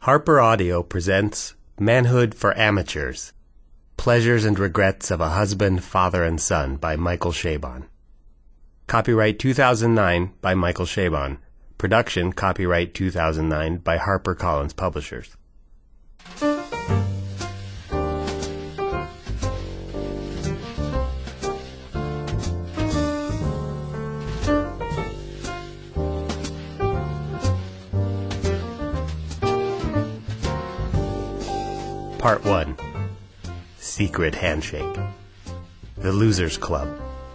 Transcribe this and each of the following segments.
Harper Audio presents Manhood for Amateurs, Pleasures and Regrets of a Husband, Father, and Son by Michael Chabon. Copyright 2009 by Michael Chabon. Production copyright 2009 by HarperCollins Publishers. Part 1. Secret Handshake. The Losers Club.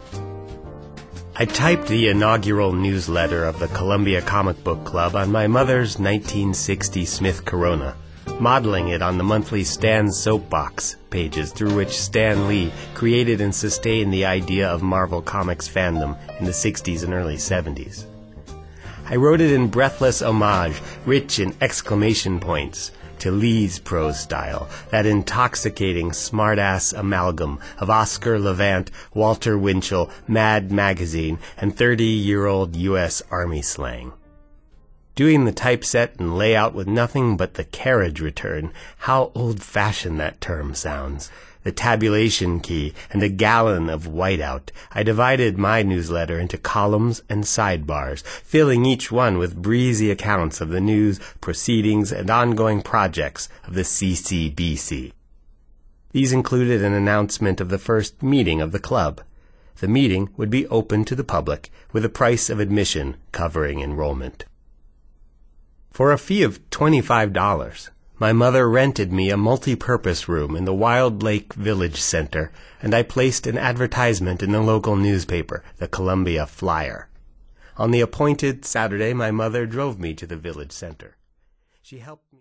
I typed the inaugural newsletter of the Columbia Comic Book Club on my mother's 1960 Smith Corona, modeling it on the monthly Stan Soapbox pages through which Stan Lee created and sustained the idea of Marvel Comics fandom in the 60s and early 70s. I wrote it in breathless homage, rich in exclamation points, to Lee's prose style, that intoxicating smart-ass amalgam of Oscar Levant, Walter Winchell, Mad Magazine, and 30-year-old U.S. Army slang. Doing the typeset and layout with nothing but the carriage return, how old-fashioned that term sounds. The tabulation key, and a gallon of whiteout, I divided my newsletter into columns and sidebars, filling each one with breezy accounts of the news, proceedings, and ongoing projects of the CCBC. These included an announcement of the first meeting of the club. The meeting would be open to the public, with a price of admission covering enrollment. For a fee of $25, my mother rented me a multi-purpose room in the Wild Lake Village Center, and I placed an advertisement in the local newspaper, the Columbia Flyer. On the appointed Saturday, my mother drove me to the village center. She helped me